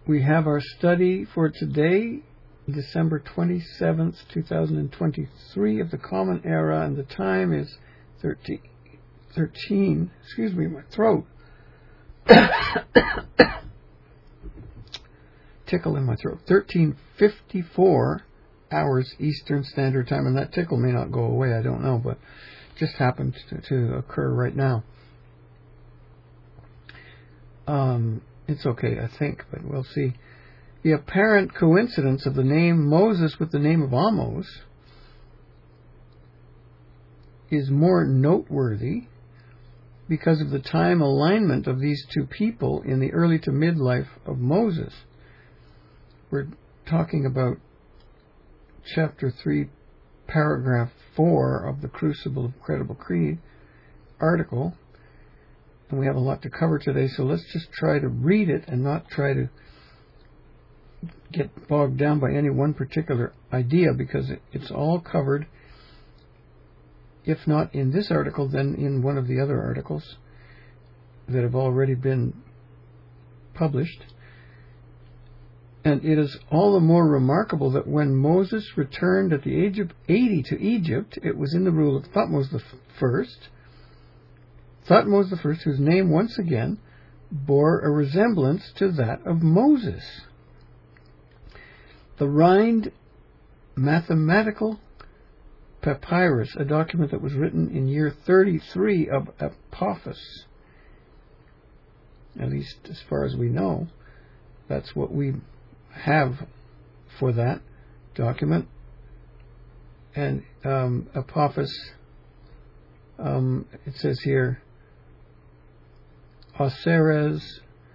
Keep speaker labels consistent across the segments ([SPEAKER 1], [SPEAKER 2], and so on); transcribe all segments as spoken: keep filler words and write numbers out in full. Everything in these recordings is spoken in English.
[SPEAKER 1] we have our study for today, December twenty-seventh, two thousand twenty-three, of the Common Era, and the time is thirteen, thirteen excuse me, my throat. Tickle in my throat. thirteen fifty-four hours Eastern Standard Time, and that tickle may not go away, I don't know, but just happened to, to occur right now. Um, it's okay, I think, but we'll see. The apparent coincidence of the name Moses with the name of Amos is more noteworthy because of the time alignment of these two people in the early to midlife of Moses. We're talking about chapter three, paragraph four of the Crucible of Credible Creed article, and we have a lot to cover today, so let's just try to read it and not try to get bogged down by any one particular idea, because it, it's all covered, if not in this article, then in one of the other articles that have already been published. And it is all the more remarkable that when Moses returned at the age of eighty to Egypt, it was in the rule of Thutmose the First, Thutmose the First, whose name once again bore a resemblance to that of Moses. The Rhind Mathematical Papyrus, a document that was written in year thirty-three of Apophis, at least as far as we know, that's what we have for that document. And um, Apophis, um, it says here, Oseres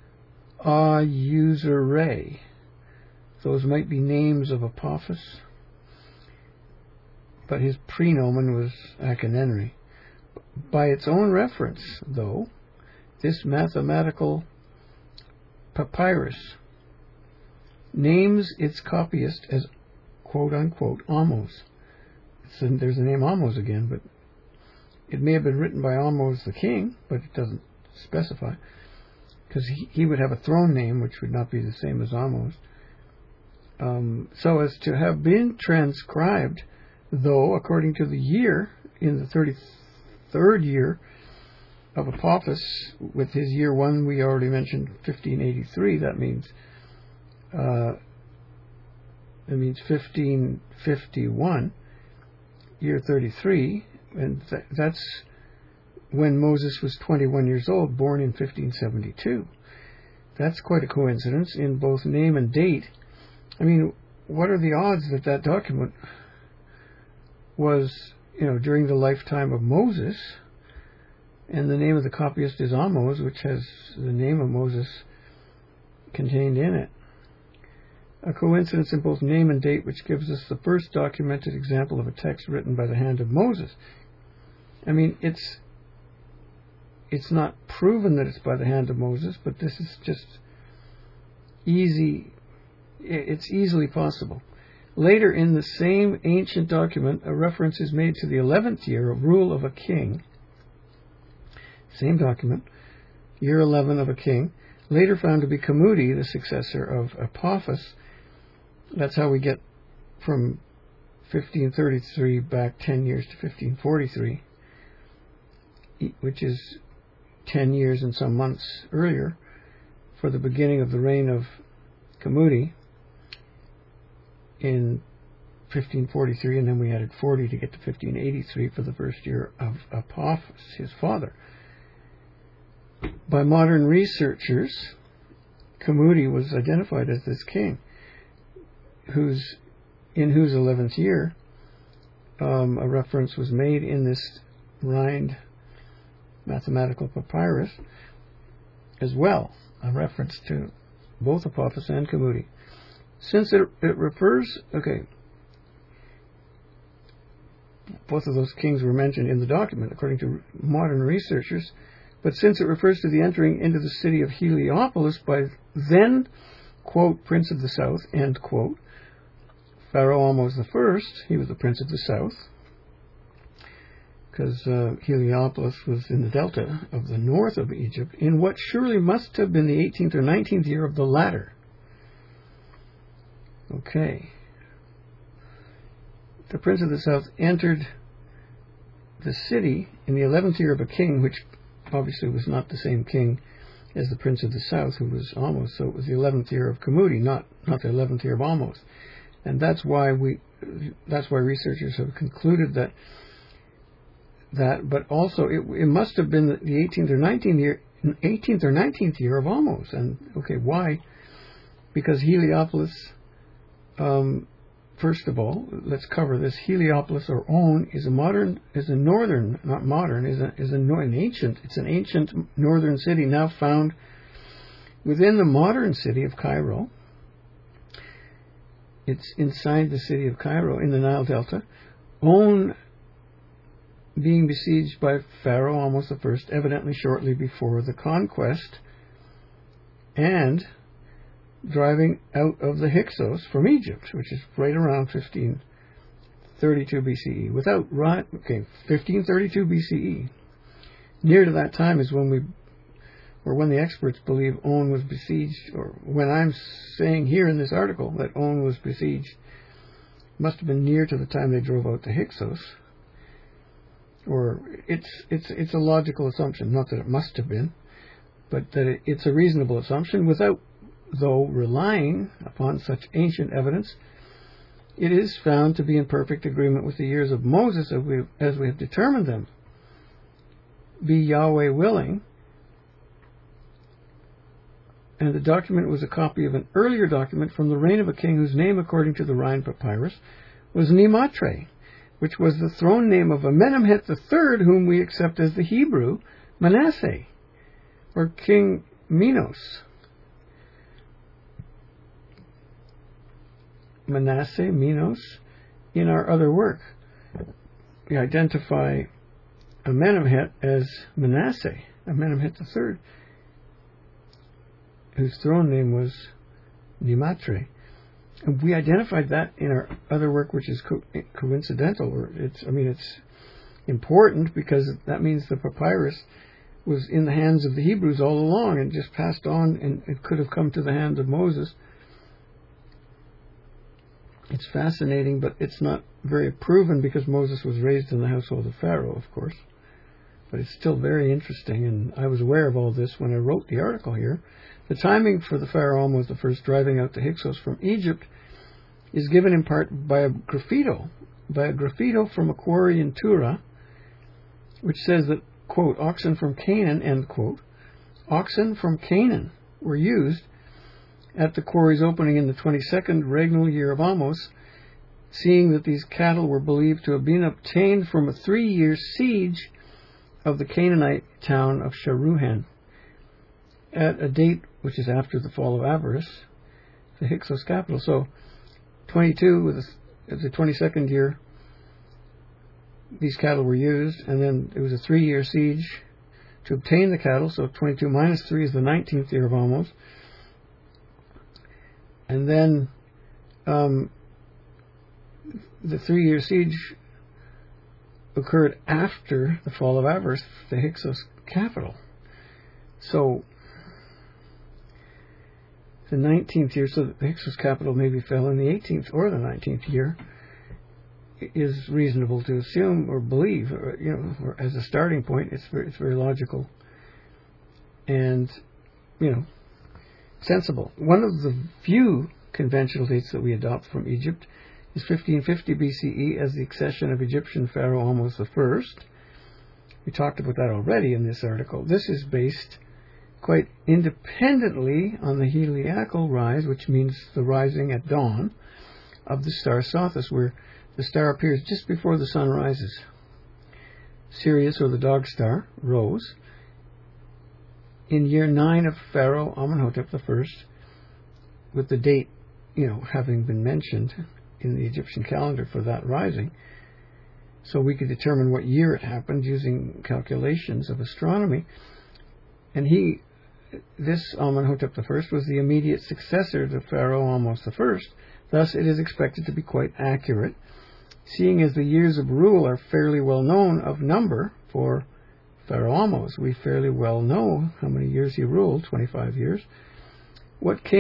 [SPEAKER 1] A-Userei. Those might be names of Apophis, but his prenomen was Achaenenri. By its own reference, though, this mathematical papyrus names its copyist as quote-unquote Amos. So there's the name Amos again, but it may have been written by Amos the king, but it doesn't specify, because he, he would have a throne name which would not be the same as Amos. Um, so as to have been transcribed, though, according to the year, in the thirty-third year of Apophis, with his year one, we already mentioned fifteen eighty-three, that means uh, it means fifteen fifty-one, year thirty-three, and th- that's when Moses was twenty-one years old, born in fifteen seventy-two. That's quite a coincidence in both name and date. I mean, what are the odds that that document was, you know, during the lifetime of Moses, and the name of the copyist is Amos, which has the name of Moses contained in it. A coincidence in both name and date, which gives us the first documented example of a text written by the hand of Moses. I mean, it's it's not proven that it's by the hand of Moses, but this is just easy. It's easily possible. Later in the same ancient document, a reference is made to the eleventh year of rule of a king. Same document, year eleven of a king, later found to be Kamudi, the successor of Apophis. That's how we get from fifteen thirty-three back ten years to fifteen forty-three, which is ten years and some months earlier, for the beginning of the reign of Kamudi in fifteen forty-three, and then we added forty to get to fifteen eighty-three for the first year of Apophis, his father. By modern researchers, Kamudi was identified as this king, whose in whose eleventh year um, a reference was made in this Rhind mathematical papyrus as well, a reference to both Apophis and Kamudi. Since it, it refers, okay, both of those kings were mentioned in the document, according to modern researchers, but since it refers to the entering into the city of Heliopolis by then, quote, Prince of the South, end quote, Pharaoh Amos the First, he was the Prince of the South, because uh, Heliopolis was in the delta of the north of Egypt, in what surely must have been the eighteenth or nineteenth year of the latter. Okay. The Prince of the South entered the city in the eleventh year of a king, which obviously was not the same king as the Prince of the South, who was Ahmose. So it was the eleventh year of Kamudi, not not the eleventh year of Ahmose. And that's why we, that's why researchers have concluded that that. But also, it, it must have been the eighteenth or nineteenth year, eighteenth or nineteenth year of Ahmose. And okay, why? Because Heliopolis. Um, First of all, let's cover this. Heliopolis, or On, is a modern, is a northern, not modern, is a is a, an ancient. It's an ancient northern city now found within the modern city of Cairo. It's inside the city of Cairo in the Nile Delta. On being besieged by Pharaoh Ahmose the First, evidently shortly before the conquest, and driving out of the Hyksos from Egypt, which is right around fifteen thirty-two B C E. Without right, okay, fifteen thirty-two B C E. Near to that time is when we, or when the experts believe On was besieged, or when I'm saying here in this article that On was besieged, must have been near to the time they drove out the Hyksos. Or it's it's it's a logical assumption, not that it must have been, but that it, it's a reasonable assumption without, though relying upon such ancient evidence. It is found to be in perfect agreement with the years of Moses as we, as we have determined them. Be Yahweh willing. And the document was a copy of an earlier document from the reign of a king whose name, according to the Rhine papyrus, was Nematre, which was the throne name of Amenemhet the Third, whom we accept as the Hebrew Manasseh, or King Minos. Manasseh, Minos, in our other work. We identify Amenemhet as Manasseh, Amenemhet the Third, whose throne name was Nematre. And we identified that in our other work, which is co- coincidental, or it's, I mean, it's important because that means the papyrus was in the hands of the Hebrews all along and just passed on, and it could have come to the hand of Moses. It's fascinating, but it's not very proven because Moses was raised in the household of Pharaoh, of course. But it's still very interesting, and I was aware of all this when I wrote the article here. The timing for the Pharaoh Ahmose the First driving out the Hyksos from Egypt is given in part by a graffito, by a graffito from a quarry in Tura, which says that, quote, oxen from Canaan, end quote, oxen from Canaan were used at the quarry's opening in the twenty-second regnal year of Ahmose, seeing that these cattle were believed to have been obtained from a three-year siege of the Canaanite town of Sharuhen, at a date which is after the fall of Avaris, the Hyksos capital. So, twenty-two, with the twenty-second year, these cattle were used, and then it was a three-year siege to obtain the cattle, so twenty-two minus three is the nineteenth year of Ahmose. And then um, the three-year siege occurred after the fall of Avaris, the Hyksos capital. So the nineteenth year, so the Hyksos capital maybe fell in the eighteenth or the nineteenth year, is reasonable to assume or believe, or, you know, or as a starting point. It's very, it's very logical and, you know, sensible. One of the few conventional dates that we adopt from Egypt is fifteen fifty B C E as the accession of Egyptian Pharaoh Ahmose the First. We talked about that already in this article. This is based quite independently on the heliacal rise, which means the rising at dawn of the star Sothis, where the star appears just before the sun rises. Sirius, or the dog star, rose in year nine of Pharaoh Amenhotep the First, with the date, you know, having been mentioned in the Egyptian calendar for that rising. So we could determine what year it happened using calculations of astronomy. And he, this Amenhotep the First, was the immediate successor to Pharaoh Ahmose the First. Thus, it is expected to be quite accurate, seeing as the years of rule are fairly well known of number for Pharaoh Ahmose. We fairly well know how many years he ruled, twenty-five years. What came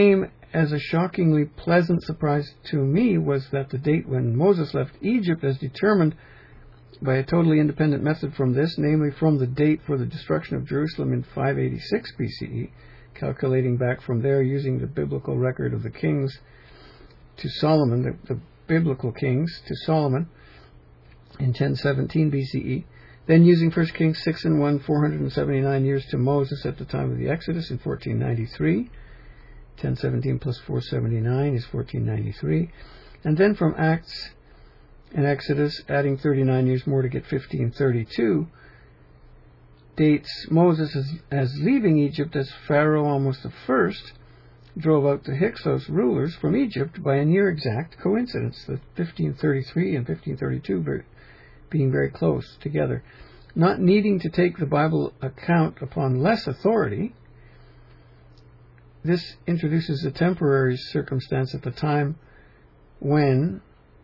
[SPEAKER 1] as a shockingly pleasant surprise to me was that the date when Moses left Egypt, as determined by a totally independent method from this, namely from the date for the destruction of Jerusalem in five eighty-six B C E, calculating back from there using the biblical record of the kings to Solomon, the, the biblical kings to Solomon in ten seventeen B C E, then using First Kings six and one, four hundred seventy-nine years to Moses at the time of the Exodus in fourteen ninety-three. ten seventeen plus four seventy-nine is fourteen ninety-three. And then from Acts and Exodus, adding thirty-nine years more to get fifteen thirty-two, dates Moses as, as leaving Egypt as Pharaoh almost the first drove out the Hyksos rulers from Egypt by a near exact coincidence, the fifteen thirty-three and fifteen thirty-two very, being very close together. Not needing to take the Bible account upon less authority, this introduces a temporary circumstance at the time when,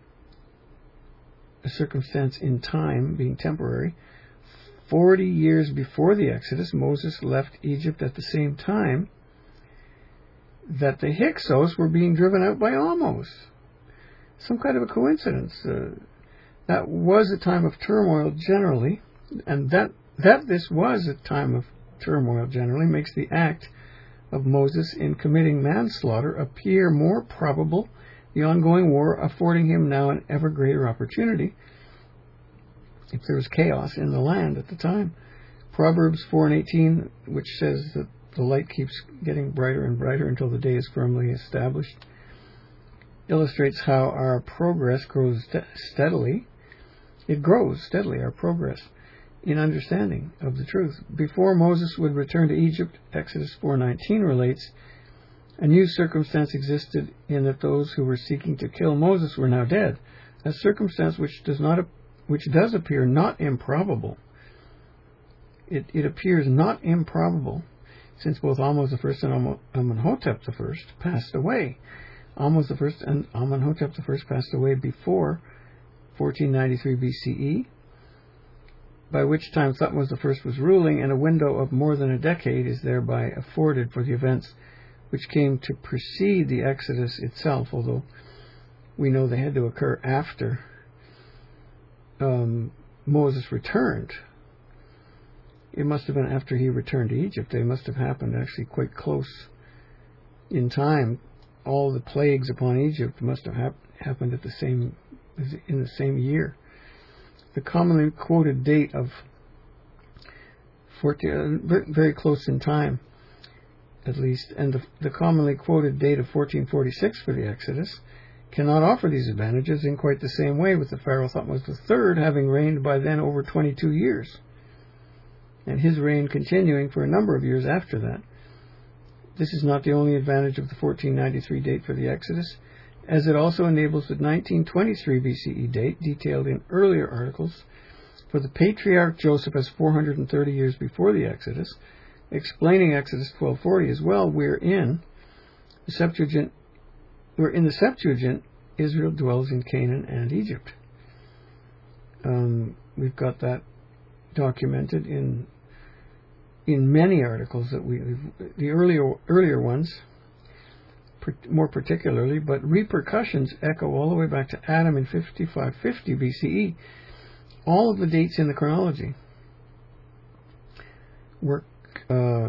[SPEAKER 1] a circumstance in time being temporary, forty years before the Exodus, Moses left Egypt at the same time that the Hyksos were being driven out by Amos. Some kind of a coincidence. Uh, that was a time of turmoil generally, and that that this was a time of turmoil generally makes the act of Moses in committing manslaughter appear more probable, the ongoing war affording him now an ever greater opportunity if there was chaos in the land at the time. Proverbs four and eighteen, which says that the light keeps getting brighter and brighter until the day is firmly established, illustrates how our progress grows st- steadily. It grows steadily, our progress, in understanding of the truth. Before Moses would return to Egypt, Exodus four nineteen relates, a new circumstance existed in that those who were seeking to kill Moses were now dead, a circumstance which does not, which does appear not improbable. It, it appears not improbable, since both Amos the First and Amenhotep the First passed away. Amos the First and Amenhotep the First passed away before fourteen ninety-three B C E, by which time Thutmose the First was ruling, and a window of more than a decade is thereby afforded for the events which came to precede the Exodus itself, although we know they had to occur after um, Moses returned. It must have been after he returned to Egypt. They must have happened actually quite close in time. All the plagues upon Egypt must have hap- happened at the same in the same year. The commonly quoted date of fourteen, uh, very close in time, at least, and the, the commonly quoted date of fourteen forty-six for the Exodus cannot offer these advantages in quite the same way, with the Pharaoh Thutmose the Third having reigned by then over twenty-two years, and his reign continuing for a number of years after that. This is not the only advantage of the fourteen ninety-three date for the Exodus, as it also enables the nineteen twenty-three B C E date, detailed in earlier articles, for the patriarch Joseph as four hundred thirty years before the Exodus, explaining Exodus twelve forty as well. We're in the Septuagint. We're in the Septuagint. Israel dwells in Canaan and Egypt. Um, we've got that documented in in many articles that we the earlier earlier ones. More particularly, but repercussions echo all the way back to Adam in fifty-five fifty B C E. All of the dates in the chronology work uh,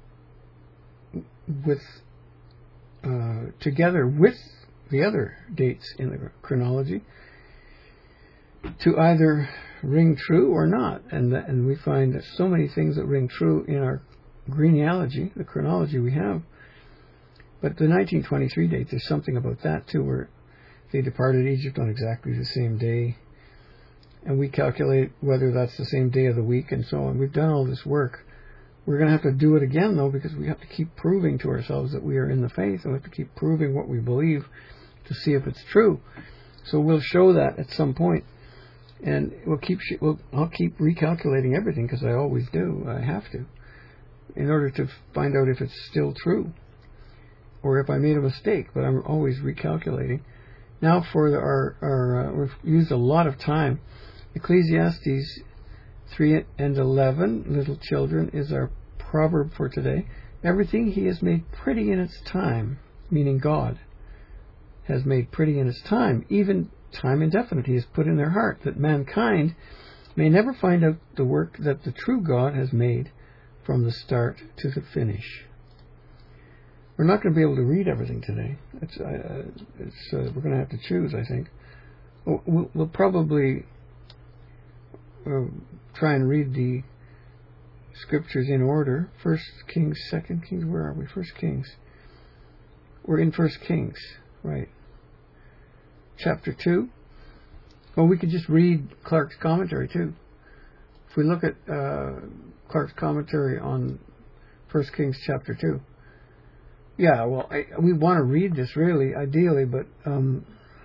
[SPEAKER 1] with uh, together with the other dates in the chronology to either ring true or not, and that, and we find that so many things that ring true in our genealogy, the chronology we have. But the nineteen twenty-three date, there's something about that too, where they departed Egypt on exactly the same day, and we calculate whether that's the same day of the week and so on. We've done all this work. We're going to have to do it again, though, because we have to keep proving to ourselves that we are in the faith, and we have to keep proving what we believe to see if it's true. So we'll show that at some point, and we'll keep. We'll, I'll keep recalculating everything, because I always do. I have to, in order to find out if it's still true, or if I made a mistake, but I'm always recalculating. Now for the, our, our uh, we've used a lot of time. Ecclesiastes three and eleven, little children, is our proverb for today. Everything he has made pretty in its time. meaning God, has made pretty in his time, even time indefinite, he has put in their heart, that mankind may never find out the work that the true God has made from the start to the finish. We're not going to be able to read everything today. It's, uh, it's, uh, we're going to have to choose, I think. We'll, we'll probably uh, try and read the scriptures in order. First Kings, Second Kings, where are we? First Kings. We're in First Kings, right. Chapter two. Well, we could just read Clark's commentary, too. If we look at uh, Clark's commentary on First Kings chapter two. Yeah, well, I, we want to read this, really, ideally, but... Um,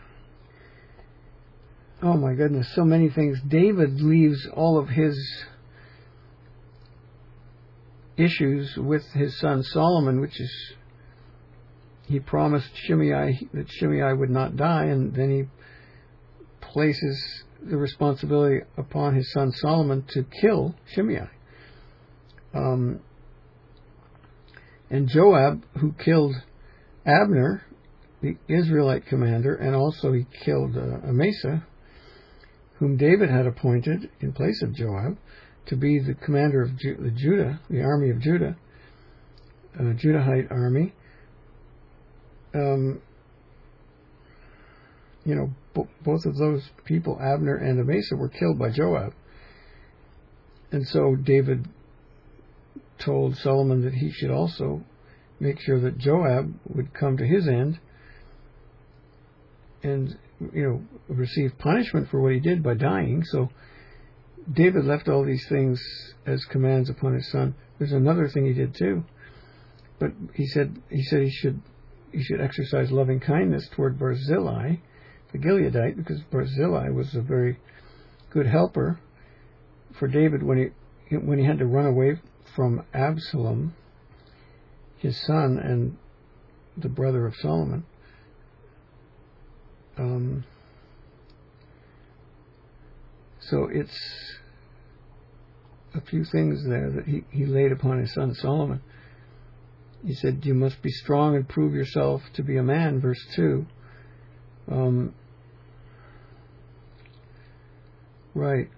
[SPEAKER 1] oh, my goodness, so many things. David leaves all of his issues with his son Solomon, which is... He promised Shimei that Shimei would not die, and then he places the responsibility upon his son Solomon to kill Shimei. Um, and Joab, who killed Abner, the Israelite commander, and also he killed uh, Amasa, whom David had appointed in place of Joab to be the commander of Ju- the Judah, the army of Judah, uh, Judahite army. Um, you know, b- both of those people, Abner and Amasa, were killed by Joab. And so David told Solomon that he should also make sure that Joab would come to his end and, you know, receive punishment for what he did by dying. So David left all these things as commands upon his son. There's another thing he did too. But he said he said he should he should exercise loving kindness toward Barzillai, the Gileadite, because Barzillai was a very good helper for David when he when he had to run away from Absalom, his son and the brother of Solomon. Um, so it's a few things there that he, he laid upon his son Solomon. He said, you must be strong and prove yourself to be a man, verse two. Um, right.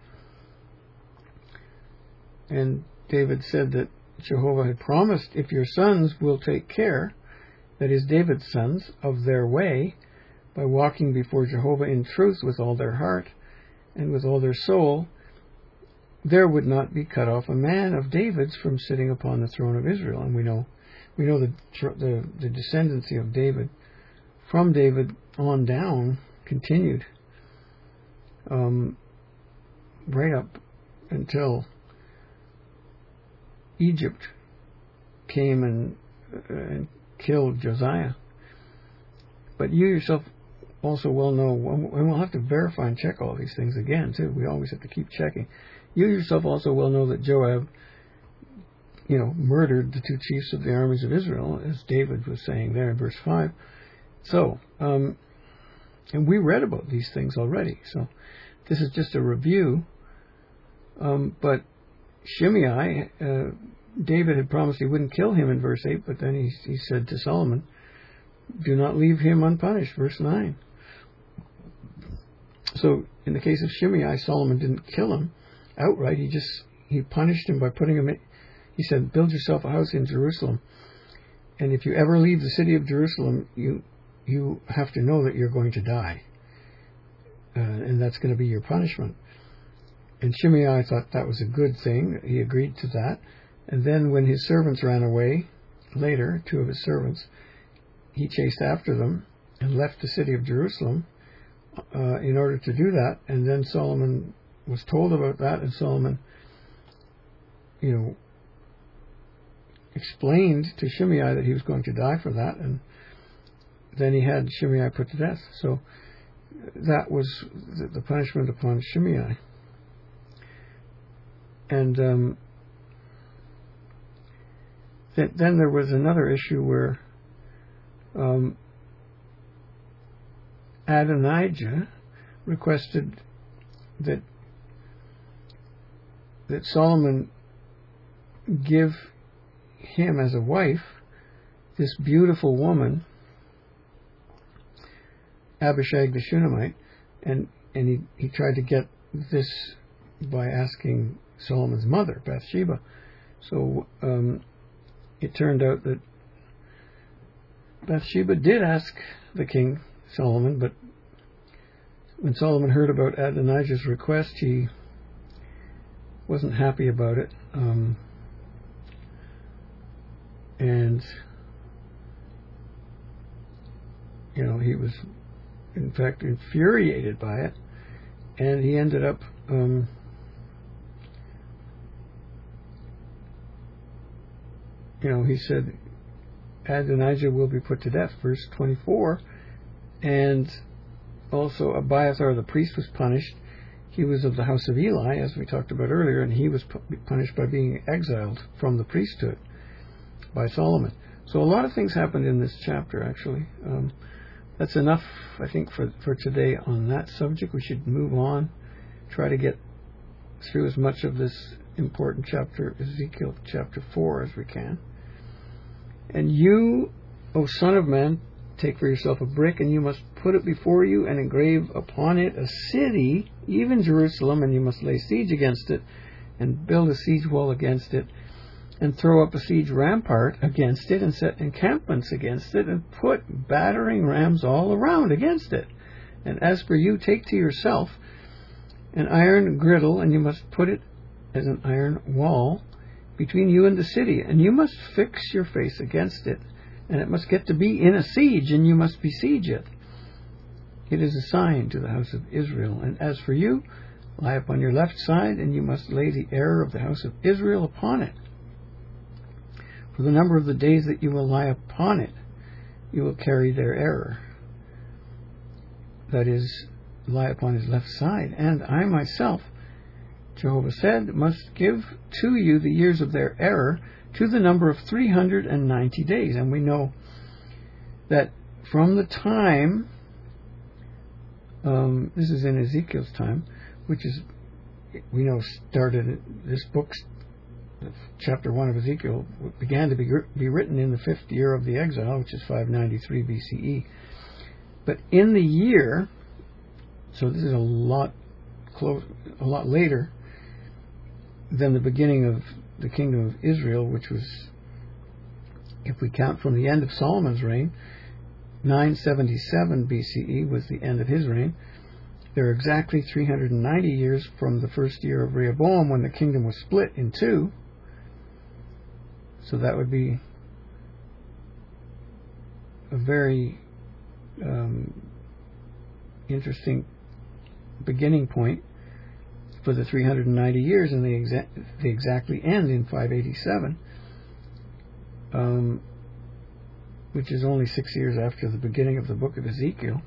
[SPEAKER 1] And David said that Jehovah had promised, if your sons will take care, that is David's sons, of their way, by walking before Jehovah in truth with all their heart and with all their soul, there would not be cut off a man of David's from sitting upon the throne of Israel. And we know we know the the, the descendancy of David from David on down continued um, right up until Egypt came and, uh, and killed Josiah. But you yourself also well know, and we'll have to verify and check all these things again too. We always have to keep checking. You yourself also well know that Joab, you know, murdered the two chiefs of the armies of Israel, as David was saying there in verse five. So, um, and we read about these things already. So this is just a review. Um, but Shimei, uh, David had promised he wouldn't kill him in verse eight, but then he, he said to Solomon, do not leave him unpunished, verse nine. So in the case of Shimei, Solomon didn't kill him outright. He just, he punished him by putting him in, he said, build yourself a house in Jerusalem. And if you ever leave the city of Jerusalem, you you have to know that you're going to die. Uh, and that's going to be your punishment. And Shimei thought that was a good thing. He agreed to that. And then when his servants ran away, later, two of his servants, he chased after them and left the city of Jerusalem uh, in order to do that. And then Solomon was told about that, and Solomon, you know, explained to Shimei that he was going to die for that, and then he had Shimei put to death. So that was the, the punishment upon Shimei. And um, th- then there was another issue where um, Adonijah requested that that Solomon give him as a wife this beautiful woman Abishag the Shunammite, and and he he tried to get this by asking Solomon's mother, Bathsheba. So um, it turned out that Bathsheba did ask the king Solomon, but when Solomon heard about Adonijah's request, he wasn't happy about it, um, and you know he was, in fact, infuriated by it, and he ended up um, you know he said Adonijah will be put to death, verse twenty-four, and also Abiathar the priest was punished. He was of the house of Eli, as we talked about earlier, and he was punished by being exiled from the priesthood by Solomon. So a lot of things happened in this chapter, actually. Um, that's enough, I think, for, for today on that subject. We should move on, try to get through as much of this important chapter, Ezekiel chapter four, as we can. And you, O son of man, take for yourself a brick, and you must put it before you, and engrave upon it a city, even Jerusalem, and you must lay siege against it, and build a siege wall against it, and throw up a siege rampart against it, and set encampments against it, and put battering rams all around against it. And as for you, take to yourself an iron griddle, and you must put it as an iron wall between you and the city, and you must fix your face against it, and it must get to be in a siege, and you must besiege it. It is a sign to the house of Israel. And as for you, lie upon your left side, and you must lay the error of the house of Israel upon it. For the number of the days that you will lie upon it, you will carry their error. That is, lie upon his left side. And I myself, Jehovah said, must give to you the years of their error, to the number of three hundred ninety days. And we know that from the time, um, this is in Ezekiel's time, which is, we know started, this book, chapter one of Ezekiel, began to be, be written in the fifth year of the exile, which is five ninety-three B C E. But in the year, so this is a lot close, a lot later than the beginning of the kingdom of Israel, which was, if we count from the end of Solomon's reign, nine seventy-seven B C E was the end of his reign. There are exactly three hundred ninety years from the first year of Rehoboam, when the kingdom was split in two. So that would be a very um, interesting beginning point for the three hundred ninety years, and they, exa- they exactly end in five eighty-seven, um, which is only six years after the beginning of the book of Ezekiel.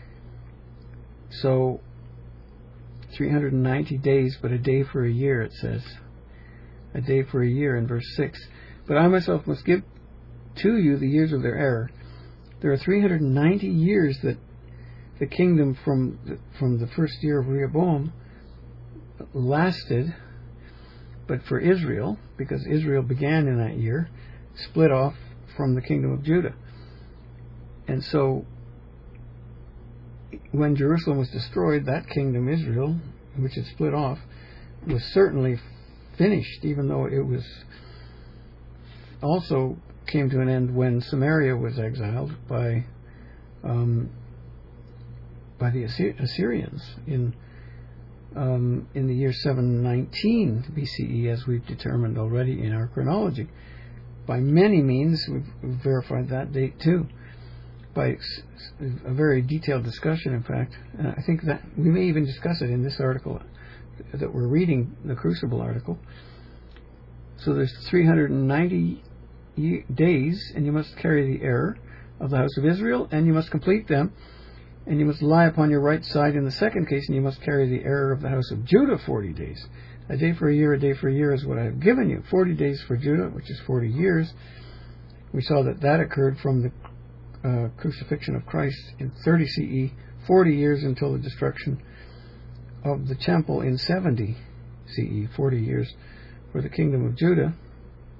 [SPEAKER 1] So three hundred ninety days, but a day for a year, it says. A day for a year in verse six. But I myself must give to you the years of their error. There are three hundred ninety years that the kingdom from the, from the first year of Rehoboam lasted, but for Israel, because Israel began in that year, split off from the kingdom of Judah. And so when Jerusalem was destroyed, that kingdom, Israel, which had split off, was certainly finished, even though it was also came to an end when Samaria was exiled by um, by the Assyrians in Um, in the year seven nineteen B C E, as we've determined already in our chronology. By many means, we've verified that date too, by a very detailed discussion, in fact. Uh, I think that we may even discuss it in this article that we're reading, the Crucible article. So there's three hundred ninety days, and you must carry the error of the house of Israel, and you must complete them. And you must lie upon your right side in the second case, and you must carry the error of the house of Judah forty days. A day for a year, a day for a year is what I have given you. Forty days for Judah, which is forty years. We saw that that occurred from the uh, crucifixion of Christ in thirty C E, forty years until the destruction of the temple in seventy C E, forty years for the kingdom of Judah.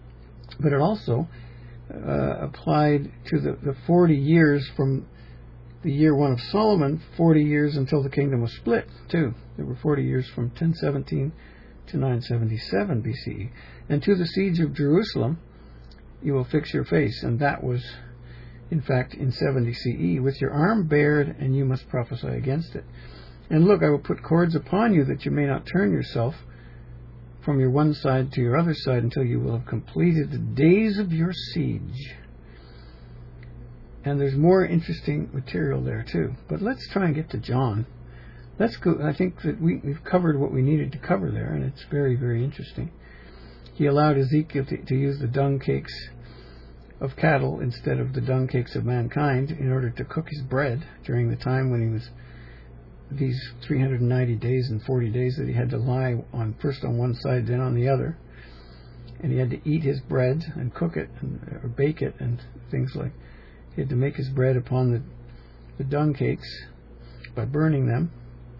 [SPEAKER 1] But it also uh, applied to the, the forty years from the year one of Solomon, forty years until the kingdom was split, too. There were forty years from ten seventeen to nine seventy-seven B C E. And to the siege of Jerusalem you will fix your face, and that was, in fact, in seventy C E, with your arm bared, and you must prophesy against it. And look, I will put cords upon you, that you may not turn yourself from your one side to your other side, until you will have completed the days of your siege. And there's more interesting material there too. But let's try and get to John. Let's go. I think that we, we've covered what we needed to cover there, and it's very, very interesting. He allowed Ezekiel to, to use the dung cakes of cattle instead of the dung cakes of mankind in order to cook his bread during the time when he was these three hundred ninety days and forty days that he had to lie on, first on one side, then on the other. And he had to eat his bread and cook it and, or bake it and things like. He had to make his bread upon the, the dung cakes by burning them.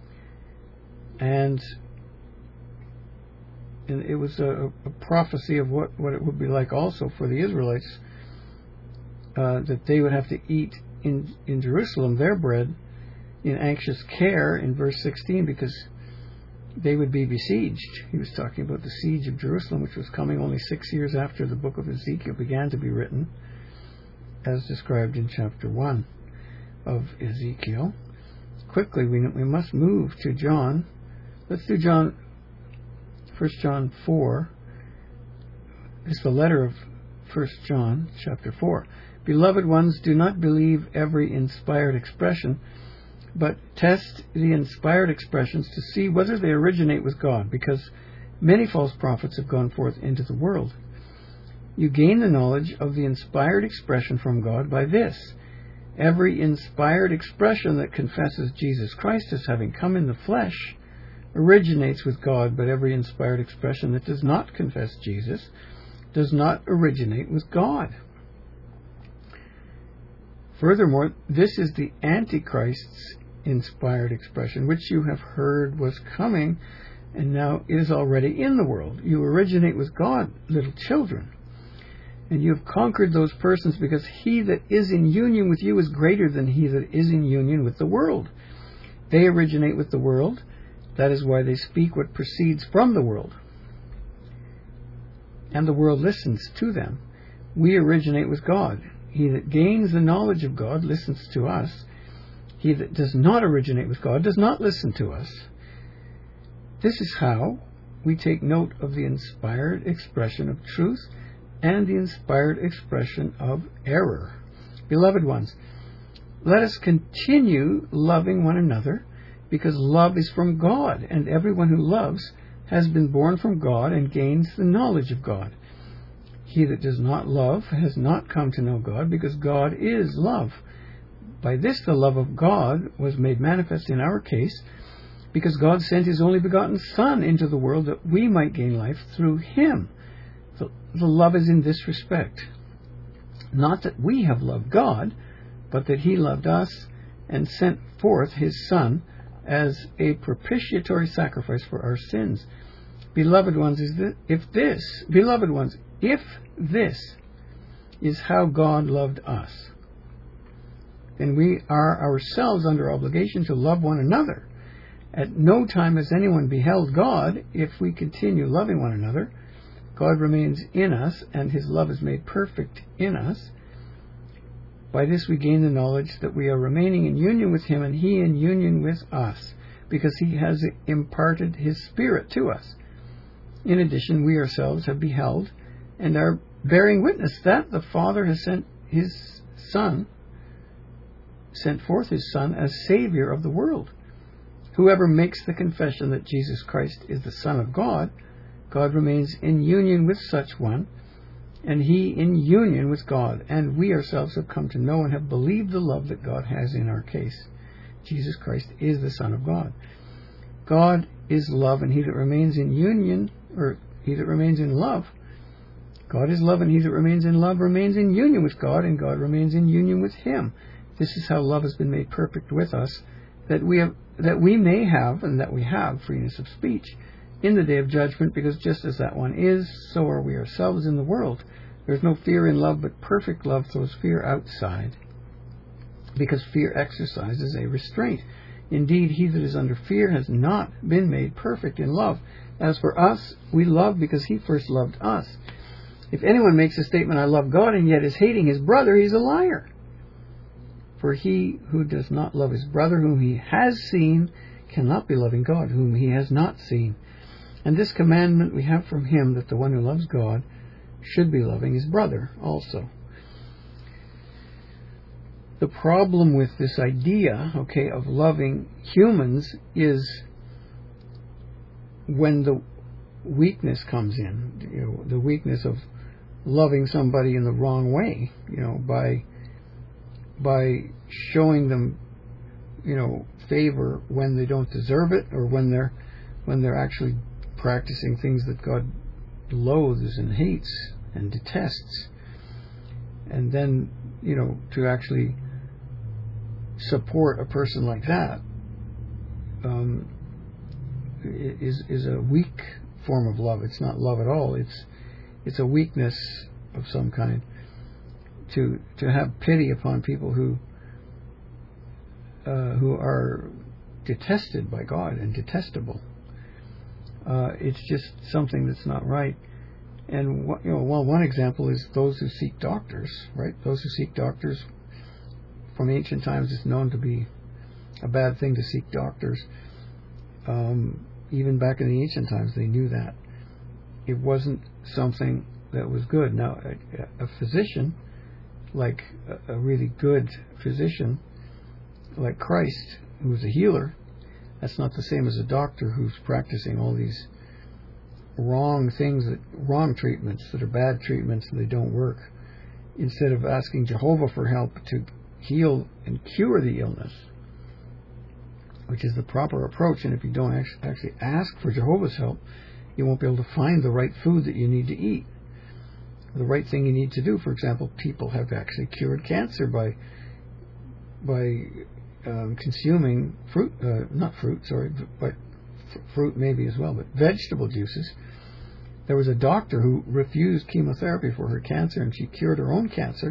[SPEAKER 1] And, and it was a, a prophecy of what, what it would be like also for the Israelites, uh, that they would have to eat in, in Jerusalem their bread in anxious care in verse sixteen, because they would be besieged. He was talking about the siege of Jerusalem, which was coming only six years after the book of Ezekiel began to be written, as described in chapter one of Ezekiel. Quickly, we, we must move to John. Let's do John, First John four. It's the letter of First John, chapter four. Beloved ones, do not believe every inspired expression, but test the inspired expressions to see whether they originate with God, because many false prophets have gone forth into the world. You gain the knowledge of the inspired expression from God by this: every inspired expression that confesses Jesus Christ as having come in the flesh originates with God, but every inspired expression that does not confess Jesus does not originate with God. Furthermore, this is the Antichrist's inspired expression, which you have heard was coming, and now is already in the world. You originate with God, little children. And you have conquered those persons, because he that is in union with you is greater than he that is in union with the world. They originate with the world. That is why they speak what proceeds from the world, and the world listens to them. We originate with God. He that gains the knowledge of God listens to us. He that does not originate with God does not listen to us. This is how we take note of the inspired expression of truth and the inspired expression of error. Beloved ones, let us continue loving one another, because love is from God, and everyone who loves has been born from God and gains the knowledge of God. He that does not love has not come to know God, because God is love. By this the love of God was made manifest in our case, because God sent his only begotten Son into the world that we might gain life through him. The, the love is in this respect: not that we have loved God, but that he loved us and sent forth his Son as a propitiatory sacrifice for our sins. Beloved ones, is this, if this, beloved ones, if this is how God loved us, then we are ourselves under obligation to love one another. At no time has anyone beheld God. If we continue loving one another, God remains in us, and his love is made perfect in us. By this we gain the knowledge that we are remaining in union with him, and he in union with us, because he has imparted his Spirit to us. In addition, we ourselves have beheld and are bearing witness that the Father has sent his Son, sent forth his Son as Savior of the world. Whoever makes the confession that Jesus Christ is the Son of God, God remains in union with such one, and he in union with God. And we ourselves have come to know and have believed the love that God has in our case. Jesus Christ is the Son of God. God is love, and he that remains in union, or he that remains in love, God is love, and he that remains in love remains in union with God, and God remains in union with him. This is how love has been made perfect with us, that we have, that we may have, and that we have, freeness of speech in the day of judgment, because just as that one is, so are we ourselves in the world. There is no fear in love, but perfect love throws fear outside. because fear exercises a restraint. Indeed, he that is under fear has not been made perfect in love. As for us, we love because he first loved us. If anyone makes a statement, I love God, and yet is hating his brother, he's a liar. For he who does not love his brother whom he has seen cannot be loving God whom he has not seen. And this commandment we have from him, that the one who loves God should be loving his brother also. The problem with this idea, okay, of loving humans is when the weakness comes in, you know, the weakness of loving somebody in the wrong way, you know, by by showing them, you know, favor when they don't deserve it, or when they're when they're actually practicing things that God loathes and hates and detests. And then, you know, to actually support a person like that um, is is a weak form of love. It's not love at all. It's it's a weakness of some kind. To to have pity upon people who uh, who are detested by God and detestable. Uh, it's just something that's not right. And what, you know, well, one example is those who seek doctors, right? Those who seek doctors, from ancient times, it's known to be a bad thing to seek doctors. Um, even back in the ancient times, they knew that. It wasn't something that was good. Now, a, a physician, like a, a really good physician, like Christ, who's a healer, that's not the same as a doctor who's practicing all these wrong things, that wrong treatments that are bad treatments and they don't work. Instead of asking Jehovah for help to heal and cure the illness, which is the proper approach. And if you don't actually ask for Jehovah's help, you won't be able to find the right food that you need to eat, the right thing you need to do. For example, people have actually cured cancer by by um, consuming fruit, uh, not fruit, sorry, but f- fruit maybe as well, but vegetable juices. There was a doctor who refused chemotherapy for her cancer, and she cured her own cancer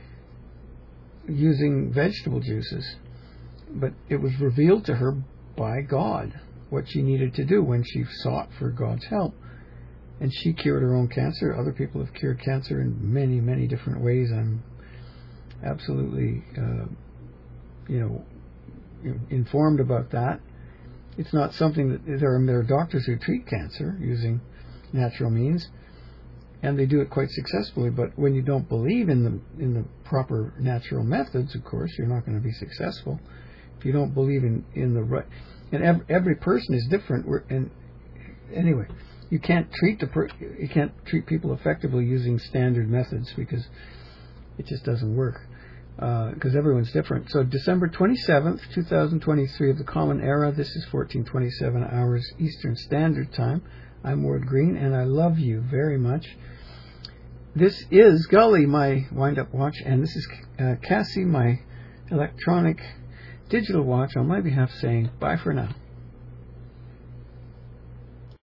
[SPEAKER 1] using vegetable juices. But it was revealed to her by God what she needed to do when she sought for God's help. And she cured her own cancer. Other people have cured cancer in many, many different ways. I'm absolutely, uh, you know, informed about that. It's not something that there are, there are doctors who treat cancer using natural means, and they do it quite successfully. But when you don't believe in the in the proper natural methods, of course, you're not going to be successful. If you don't believe in, in the right, and every, every person is different. We're, and anyway, you can't treat the per, you can't treat people effectively using standard methods, because it just doesn't work. Because uh, everyone's different. So December twenty-seventh, twenty twenty-three of the Common Era. This is fourteen twenty-seven hours Eastern Standard Time. I'm Ward Green, and I love you very much. This is Gully, my wind-up watch, and this is uh, Cassie, my electronic digital watch, on my behalf, saying bye for now.